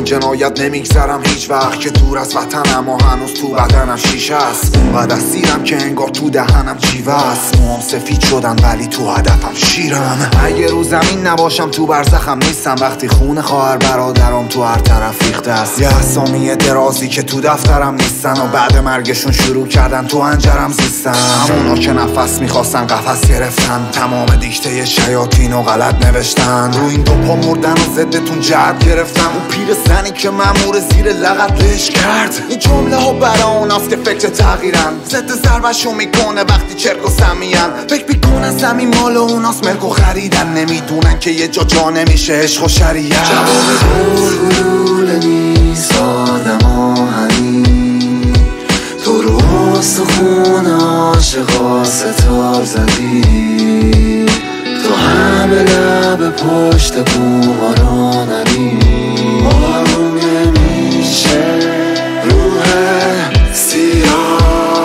جنایت نمیگذرم هیچ وقت که دور از وطنم و هنوز تو بدنم شیشه است. بعد از سیرم که انگار تو دهنم جیوه است. موام سفید شدن ولی تو هدفم شیرم. اگه رو زمین نباشم تو برزخم نیستم. وقتی خون خواهر برادرم تو هر طرف ریخته است. یه اسامی درازی که تو دفترم نیستن و بعد مرگشون شروع کردن تو انجرم زیستن. همونا که نفس میخواستن قفس گرفتن. تمام دیکته شیاطین و غلط نوشتن. رو این دو پا مردن و ضدتون جهت گرفتن. اون پیر زنی که مأمور زیر لغت لش کرد. این جمله ها برای اوناست که فکر تغییرن. ضد ضربشون میکنه وقتی چرک و سمیان. فکر میکنن زمین مال اوناست ملک و خریدن. نمیدونن که یه جا نمیشه عشق و شریعت. جواب گلوله نیست آدم آهنی. تو رو استخون عاشقا ستار زدی. تو همه لب پشت بوما را نری. آروم نمیشه روح سیاه.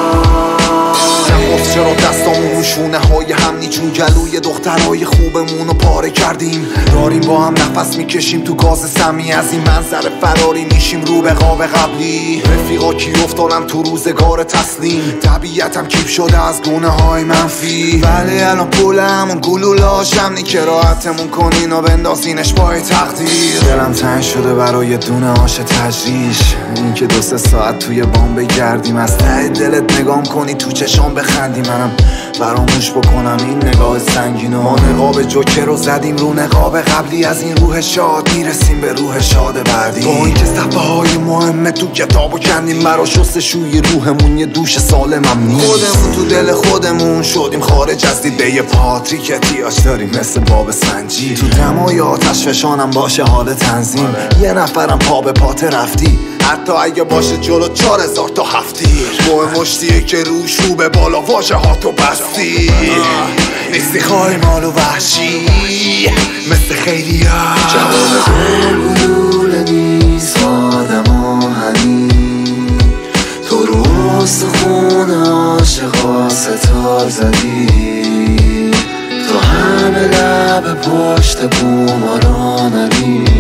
چرا دستامون رو شونه های هم نیچون گلوی دخترهای خوبمون رو پاره کردیم. داریم با هم نفس میکشیم تو گاز سمی. از این منظر فراری میشیم رو به قاب قبلی. رفیقا کی افتادن تو روزگار تسلیم. طبیعتم کیپ شده از گونه های منفی. ولی الان پولمون گلوله هاشم که راحتمون کنین و بندازینش پای تقدیر. دلم تنگ شده برای دونه هاش تجریش. این که 2-3 ساعت توی بام بگردیم. از ته دلت نگام کنی تو چشام بخندی. منم فراموش بکنم این نگاه سنگینو. ما نقاب جوکر رو زدیم رو نقاب قبلی. از این روح شاد میرسیم به روح شاد بعدی. با اینکه صفحه های مهمه تو کتابو کندیم. برا شستشوی روحمون یه دوش سالمم نیست. خودمون تو دل خودمون شدیم خارج از دیده یه پاتریک احتیاج داریم مثل باب سنجی. تو دمای آتش فشانم باشه حال تنظیم. یه نفرم پا به پات رفتی. حتی اگه باشه جلو 4000 تا هفتیر. با مشتیه که روش رو به بالا واژه ها تو بستی. نیستی خواهی مال و وحشی مثل خیلی ها. جواب گلوله نیست آدم آهنی. تو رو استخون عاشقا ستار زدی. تو همه لب پشت بوما را نری.